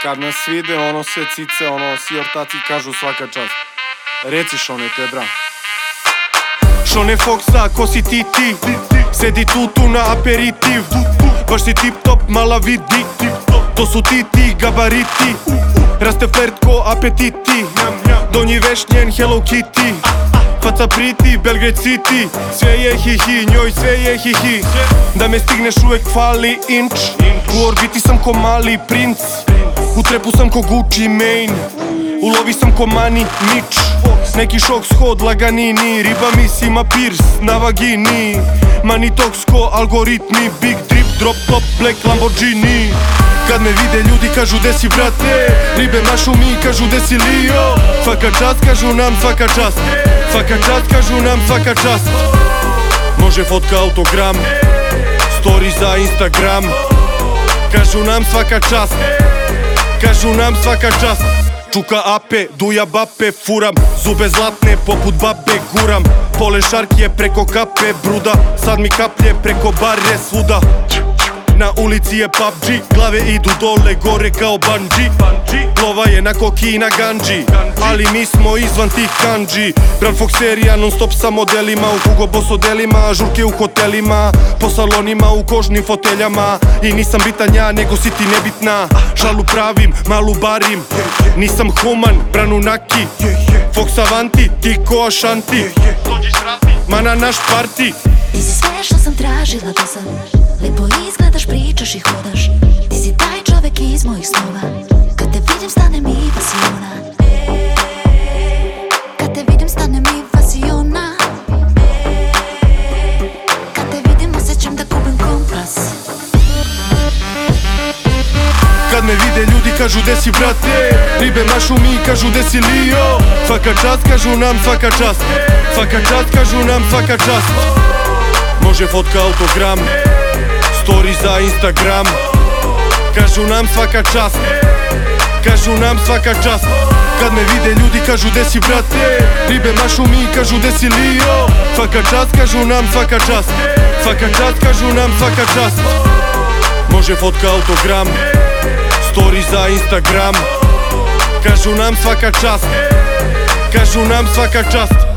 Kad nas vide, sve cice, svi ortaci kažu svaka čast. Reci Šone, to je bra. Šone Foxa, ko si ti? Sedi tu na aperitiv. Baš si tip top, mala vidi. To su ti gabariti. Raste flert ko apetiti. Donji vešnjen Hello Kitty. Faca priti, Belgrade City. Sve je hihi, njoj sve je hihi. Da me stigneš uvek fali inč. U orbiti sam ko mali princ. U trepu sam ko Gucci Mane. U lovi sam ko Manny Mitch. Neki šok shod laganini. Riba mis ima pirs na vagini. Money talks ko algoritmi. Big drip, drop top, black Lamborghini. Kad me vide ljudi kažu gde si brate. Ribe mašu mi kažu gde si Lio. Svaka čast kažu nam svaka čast. Svaka čast kažu nam svaka čast. Može fotka autogram. Story za Instagram. Kažu nam svaka čast. Kažu nam svaka čast. Čuka ape, duja bape, furam zube zlatne poput babe guram. Pole šarkije preko kape bruda. Sad mi kaplje preko bare svuda. Na ulici je PUBG, glave idu dole, gore kao bungee. Lova je na koki i na ganđi, ali mi smo izvan tih kanđi. Bran Foxerija non stop sa modelima. U Hugo Boss odelima, žurke u hotelima. Po salonima, u kožnim foteljama. I nisam bitan ja, nego si ti nebitna. Šalu pravim, malu barim. Nisam human, Branu naki. Fox avanti, ti ko Ashanti. Ma na naš parti. Ti si sve što sam tražila do sad. Lepo izgledaš, pričaš i hodaš. Ti si taj čovek iz mojih snova. Kad te vidim stane mi pasiona. Kad te vidim stane mi pasiona. Kad te vidim osjećam da gubim kompas. Kad me vide ljudi kažu gde si brate. Ribe mašu mi kažu gde si Lio. Svaka čast kažu nam svaka čast. Svaka čast kažu nam svaka čast. Može fotka autogram. Story za Instagram. Kažu nam svaka čast. Kažu nam svaka čast. Kad me vide ljudi kažu gde si brate. Ribe mašu mi kažu gde si Lio. Svaka čast kažu nam svaka čast. Svaka čast kažu nam svaka čast. Može fotka autogram. Story za Instagram. Kažu nam svaka čast. Kažu nam svaka čast.